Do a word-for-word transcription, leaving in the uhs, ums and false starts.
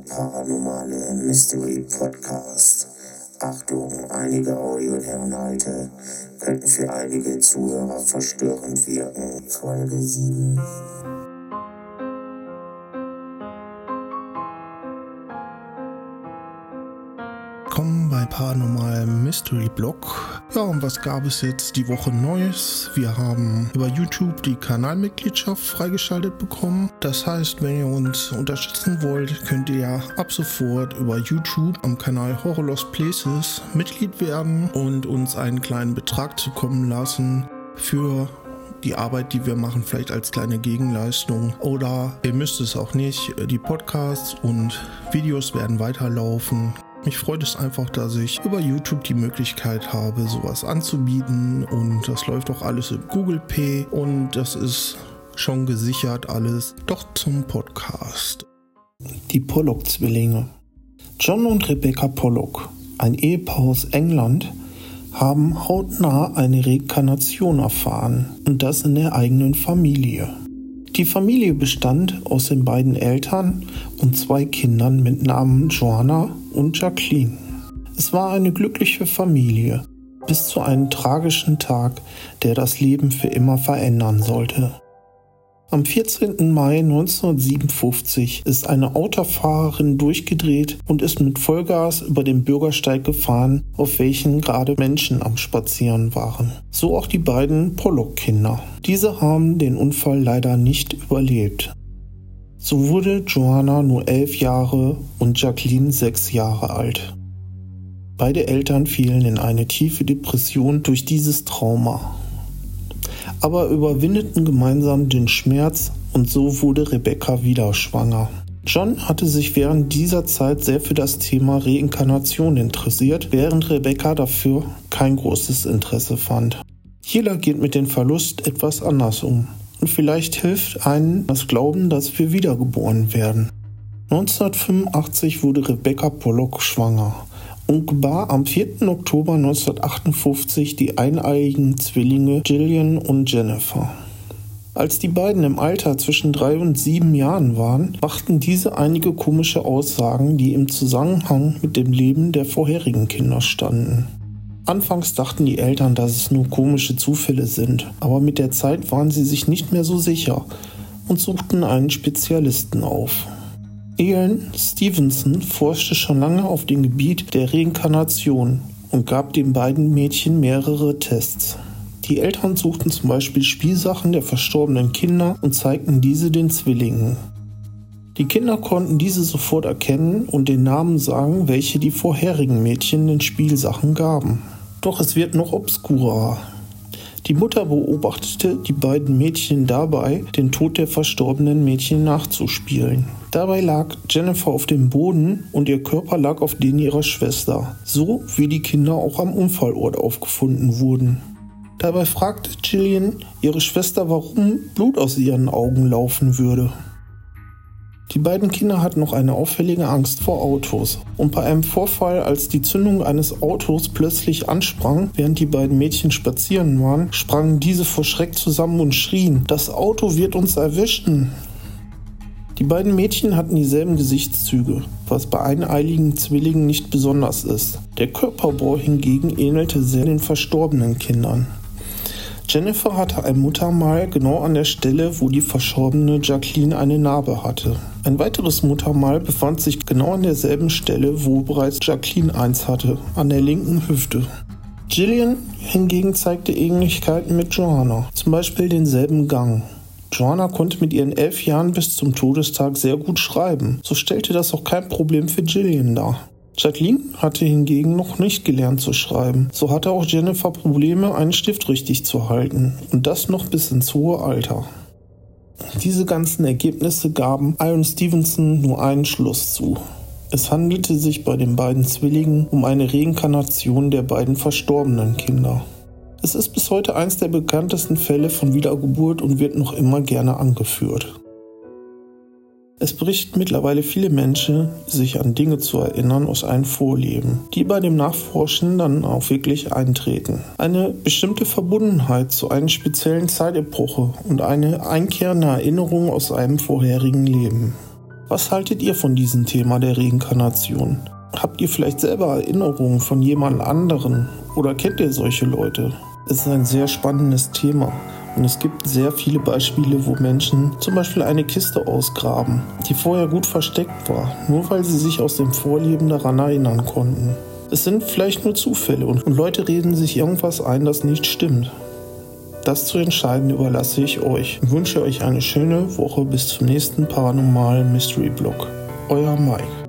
paranormale Mystery Podcast. Achtung, einige Audioinhalte könnten für einige Zuhörer verstörend wirken. Folge sieben. Willkommen bei Paranormal Mystery Blog. Ja, und was gab es jetzt die Woche Neues? Wir haben über YouTube die Kanalmitgliedschaft freigeschaltet bekommen. Das heißt, wenn ihr uns unterstützen wollt, könnt ihr ja ab sofort über YouTube am Kanal Horror Lost Places Mitglied werden und uns einen kleinen Betrag zukommen lassen für die Arbeit, die wir machen, vielleicht als kleine Gegenleistung. Oder ihr müsst es auch nicht. Die Podcasts und Videos werden weiterlaufen. Mich freut es einfach, dass ich über YouTube die Möglichkeit habe, sowas anzubieten, und das läuft auch alles im Google Pay und das ist schon gesichert alles. Doch zum Podcast. Die Pollock-Zwillinge. John und Rebecca Pollock, ein Ehepaar aus England, haben hautnah eine Reinkarnation erfahren, und das in der eigenen Familie. Die Familie bestand aus den beiden Eltern und zwei Kindern mit Namen Joanna und Jacqueline. Es war eine glückliche Familie, bis zu einem tragischen Tag, der das Leben für immer verändern sollte. Am vierzehnten Mai neunzehnhundertsiebenundfünfzig ist eine Autofahrerin durchgedreht und ist mit Vollgas über den Bürgersteig gefahren, auf welchen gerade Menschen am Spazieren waren. So auch die beiden Pollock-Kinder. Diese haben den Unfall leider nicht überlebt. So wurde Joanna nur elf Jahre und Jacqueline sechs Jahre alt. Beide Eltern fielen in eine tiefe Depression durch dieses Trauma, aber überwindeten gemeinsam den Schmerz, und so wurde Rebecca wieder schwanger. John hatte sich während dieser Zeit sehr für das Thema Reinkarnation interessiert, während Rebecca dafür kein großes Interesse fand. Jeder geht mit dem Verlust etwas anders um, und vielleicht hilft einem das Glauben, dass wir wiedergeboren werden. neunzehnhundertfünfundachtzig wurde Rebecca Pollock schwanger und gebar am vierten Oktober neunzehnhundertachtundfünfzig die eineiigen Zwillinge Gillian und Jennifer. Als die beiden im Alter zwischen drei und sieben Jahren waren, machten diese einige komische Aussagen, die im Zusammenhang mit dem Leben der vorherigen Kinder standen. Anfangs dachten die Eltern, dass es nur komische Zufälle sind, aber mit der Zeit waren sie sich nicht mehr so sicher und suchten einen Spezialisten auf. Ian Stevenson forschte schon lange auf dem Gebiet der Reinkarnation und gab den beiden Mädchen mehrere Tests. Die Eltern suchten zum Beispiel Spielsachen der verstorbenen Kinder und zeigten diese den Zwillingen. Die Kinder konnten diese sofort erkennen und den Namen sagen, welche die vorherigen Mädchen den Spielsachen gaben. Doch es wird noch obskurer. Die Mutter beobachtete die beiden Mädchen dabei, den Tod der verstorbenen Mädchen nachzuspielen. Dabei lag Jennifer auf dem Boden und ihr Körper lag auf den ihrer Schwester, so wie die Kinder auch am Unfallort aufgefunden wurden. Dabei fragte Gillian ihre Schwester, warum Blut aus ihren Augen laufen würde. Die beiden Kinder hatten noch eine auffällige Angst vor Autos, und bei einem Vorfall, als die Zündung eines Autos plötzlich ansprang, während die beiden Mädchen spazieren waren, sprangen diese vor Schreck zusammen und schrien: „Das Auto wird uns erwischen!" Die beiden Mädchen hatten dieselben Gesichtszüge, was bei eineiligen Zwillingen nicht besonders ist. Der Körperbau hingegen ähnelte sehr den verstorbenen Kindern. Jennifer hatte ein Muttermal genau an der Stelle, wo die verstorbene Jacqueline eine Narbe hatte. Ein weiteres Muttermal befand sich genau an derselben Stelle, wo bereits Jacqueline eins hatte, an der linken Hüfte. Gillian hingegen zeigte Ähnlichkeiten mit Joanna, zum Beispiel denselben Gang. Joanna konnte mit ihren elf Jahren bis zum Todestag sehr gut schreiben, so stellte das auch kein Problem für Gillian dar. Jacqueline hatte hingegen noch nicht gelernt zu schreiben. So hatte auch Jennifer Probleme, einen Stift richtig zu halten. Und das noch bis ins hohe Alter. Diese ganzen Ergebnisse gaben Ian Stevenson nur einen Schluss zu. Es handelte sich bei den beiden Zwillingen um eine Reinkarnation der beiden verstorbenen Kinder. Es ist bis heute eines der bekanntesten Fälle von Wiedergeburt und wird noch immer gerne angeführt. Es berichten mittlerweile viele Menschen, sich an Dinge zu erinnern aus einem Vorleben, die bei dem Nachforschen dann auch wirklich eintreten. Eine bestimmte Verbundenheit zu einer speziellen Zeitepoche und eine einkehrende Erinnerung aus einem vorherigen Leben. Was haltet ihr von diesem Thema der Reinkarnation? Habt ihr vielleicht selber Erinnerungen von jemand anderen oder kennt ihr solche Leute? Es ist ein sehr spannendes Thema und es gibt sehr viele Beispiele, wo Menschen zum Beispiel eine Kiste ausgraben, die vorher gut versteckt war, nur weil sie sich aus dem Vorleben daran erinnern konnten. Es sind vielleicht nur Zufälle und Leute reden sich irgendwas ein, das nicht stimmt. Das zu entscheiden überlasse ich euch und wünsche euch eine schöne Woche bis zum nächsten Paranormal Mystery Blog. Euer Mike.